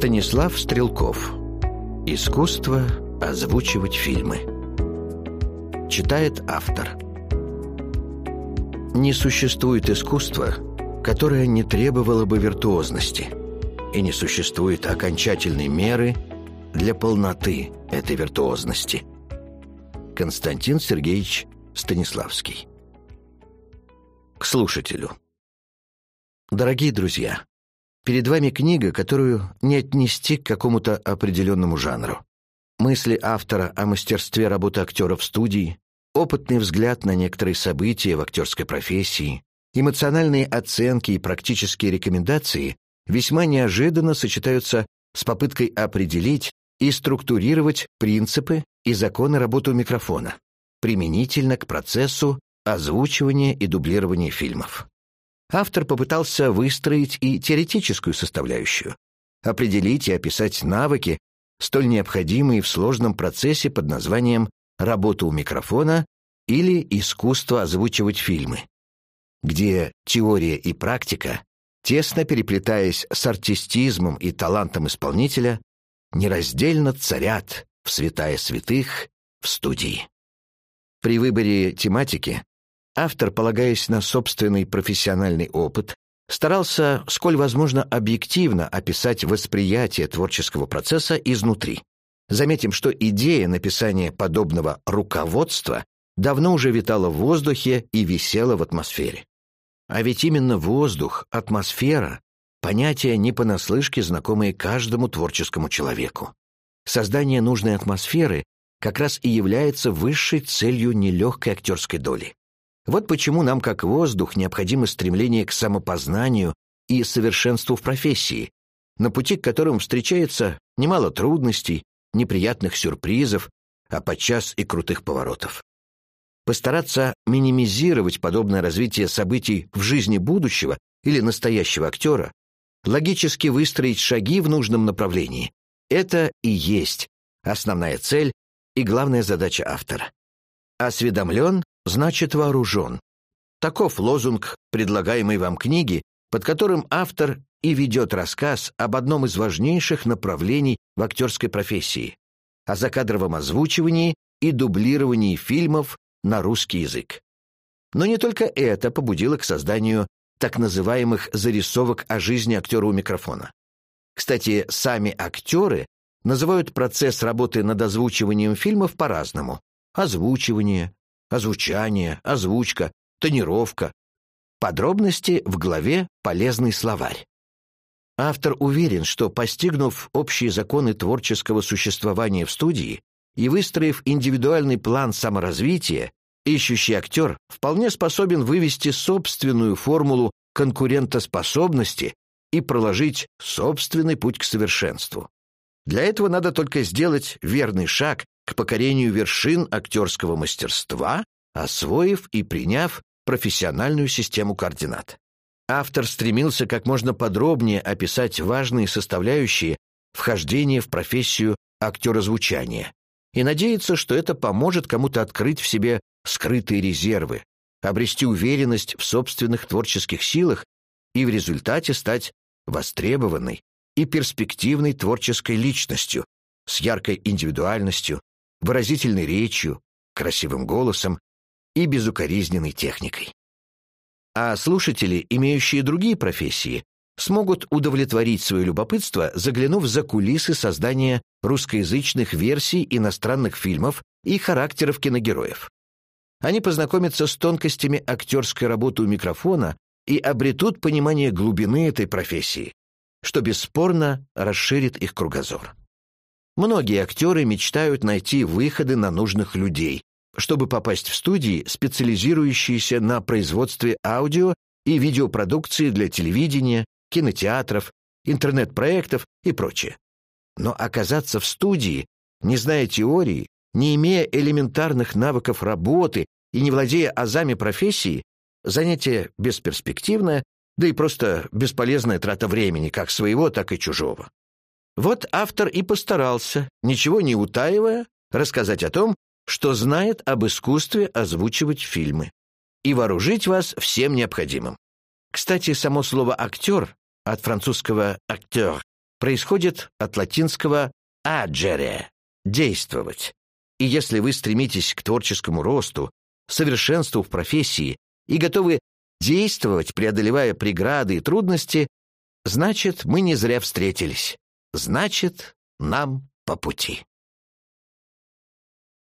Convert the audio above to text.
Станислав Стрелков. Искусство озвучивать фильмы. Читает автор. Не существует искусства, которое не требовало бы виртуозности, и не существует окончательной меры для полноты этой виртуозности. Константин Сергеевич Станиславский. К слушателю. Дорогие друзья, перед вами книга, которую не отнести к какому-то определенному жанру. Мысли автора о мастерстве работы актера в студии, опытный взгляд на некоторые события в актерской профессии, эмоциональные оценки и практические рекомендации весьма неожиданно сочетаются с попыткой определить и структурировать принципы и законы работы у микрофона, применительно к процессу озвучивания и дублирования фильмов. Автор попытался выстроить и теоретическую составляющую, определить и описать навыки, столь необходимые в сложном процессе под названием «работа у микрофона» или «искусство озвучивать фильмы», где теория и практика, тесно переплетаясь с артистизмом и талантом исполнителя, нераздельно царят в святая святых в студии. При выборе тематики автор, полагаясь на собственный профессиональный опыт, старался, сколь возможно, объективно описать восприятие творческого процесса изнутри. Заметим, что идея написания подобного руководства давно уже витала в воздухе и висела в атмосфере. А ведь именно воздух, атмосфера — понятия не понаслышке знакомые каждому творческому человеку. Создание нужной атмосферы как раз и является высшей целью нелегкой актерской доли. Вот почему нам, как воздух, необходимо стремление к самопознанию и совершенству в профессии, на пути к которым встречается немало трудностей, неприятных сюрпризов, а подчас и крутых поворотов. Постараться минимизировать подобное развитие событий в жизни будущего или настоящего актера, логически выстроить шаги в нужном направлении — это и есть основная цель и главная задача автора. Осведомлен — значит вооружен. Таков лозунг предлагаемой вам книги, под которым автор и ведет рассказ об одном из важнейших направлений в актерской профессии — о закадровом озвучивании и дублировании фильмов на русский язык. Но не только это побудило к созданию так называемых зарисовок о жизни актера у микрофона. Кстати, сами актеры называют процесс работы над озвучиванием фильмов по-разному: озвучивание, озвучание, озвучка, тонировка. Подробности в главе «Полезный словарь». Автор уверен, что, постигнув общие законы творческого существования в студии и выстроив индивидуальный план саморазвития, ищущий актер вполне способен вывести собственную формулу конкурентоспособности и проложить собственный путь к совершенству. Для этого надо только сделать верный шаг к покорению вершин актерского мастерства, освоив и приняв профессиональную систему координат. Автор стремился как можно подробнее описать важные составляющие вхождения в профессию актера звучания и надеется, что это поможет кому-то открыть в себе скрытые резервы, обрести уверенность в собственных творческих силах и в результате стать востребованной и перспективной творческой личностью с яркой индивидуальностью, выразительной речью, красивым голосом и безукоризненной техникой. А слушатели, имеющие другие профессии, смогут удовлетворить свое любопытство, заглянув за кулисы создания русскоязычных версий иностранных фильмов и характеров киногероев. Они познакомятся с тонкостями актерской работы у микрофона и обретут понимание глубины этой профессии, что бесспорно расширит их кругозор. Многие актеры мечтают найти выходы на нужных людей, чтобы попасть в студии, специализирующиеся на производстве аудио и видеопродукции для телевидения, кинотеатров, интернет-проектов и прочее. Но оказаться в студии, не зная теории, не имея элементарных навыков работы и не владея азами профессии, занятие бесперспективное, да и просто бесполезная трата времени, как своего, так и чужого. Вот автор и постарался, ничего не утаивая, рассказать о том, что знает об искусстве озвучивать фильмы, и вооружить вас всем необходимым. Кстати, само слово «актер» от французского «acteur» происходит от латинского «agere» — «действовать». И если вы стремитесь к творческому росту, совершенству в профессии и готовы действовать, преодолевая преграды и трудности, значит, мы не зря встретились. Значит, нам по пути.